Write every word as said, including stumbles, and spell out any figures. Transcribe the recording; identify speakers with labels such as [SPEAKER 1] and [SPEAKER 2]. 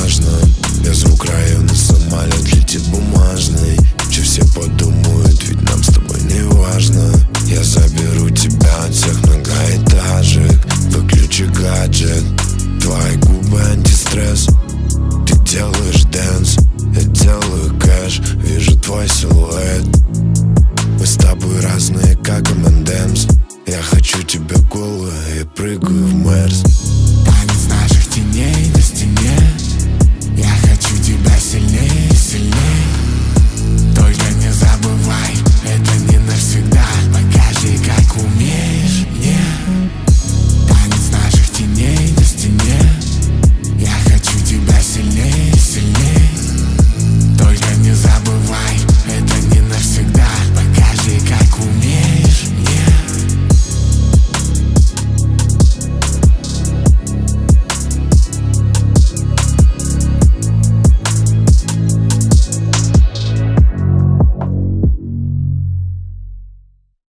[SPEAKER 1] важно. Я звук района, самолет летит бумажный. Че все подумают, ведь нам с тобой не важно. Я заберу тебя от всех многоэтажек. Выключи гаджет, твои губы антистресс.